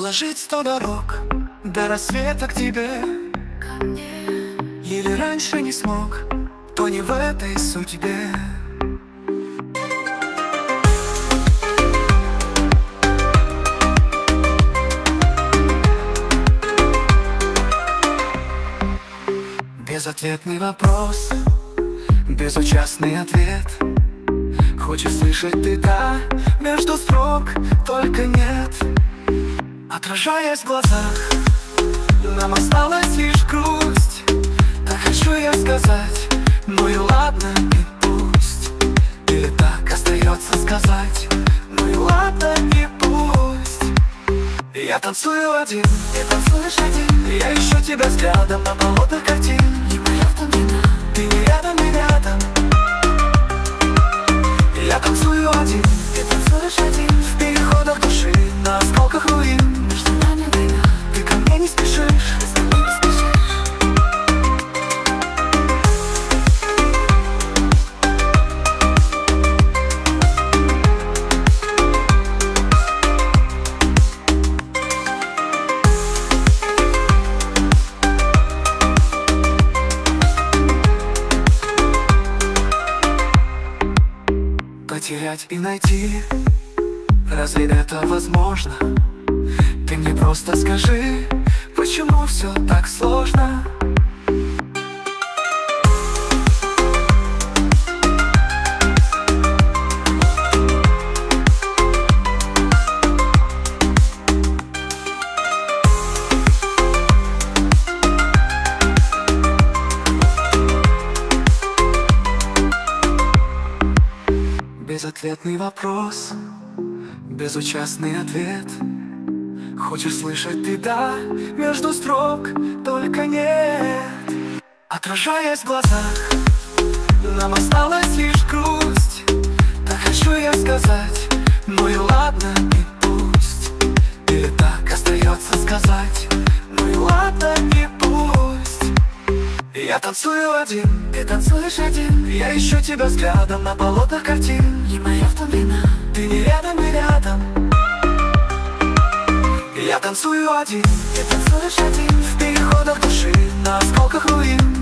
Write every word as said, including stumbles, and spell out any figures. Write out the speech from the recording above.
Проложить сто дорог до рассвета к тебе. Ко мне. Или раньше не смог, то не в этой судьбе. Безответный вопрос, безучастный ответ. Хочешь слышать ты «да» между строк, только нет. Отражаясь в глазах, нам осталась лишь грусть. Так хочу я сказать, ну и ладно, и пусть. Или так остается сказать, ну и ладно, и пусть. Я танцую один, ты танцуешь один. Я ищу тебя взглядом на полотнах картин. Не моя в том вина. Ты не рядом, не рядом. Я танцую один, Ты танцуешь один. в переходах души, на осколках руин. Между нами война. Ты ко мне не спешишь, Ты со мной не спешишь. потерять и найти, разве это возможно? Ты мне просто скажи, почему все так сложно? Безответный вопрос, безучастный ответ. Хочешь слышать ты «да» между строк, только нет. Отражаясь в глазах, нам осталась лишь грусть. Так хочу я сказать, ну и ладно, и пусть. Или так остается сказать, ну и ладно, и пусть. Я танцую один, Ты танцуешь один. я ищу тебя взглядом на полотнах картин. Не моя в том вина. Ты не рядом, не рядом. Я танцую один, Ты танцуешь один. в переходах души, на осколках руин.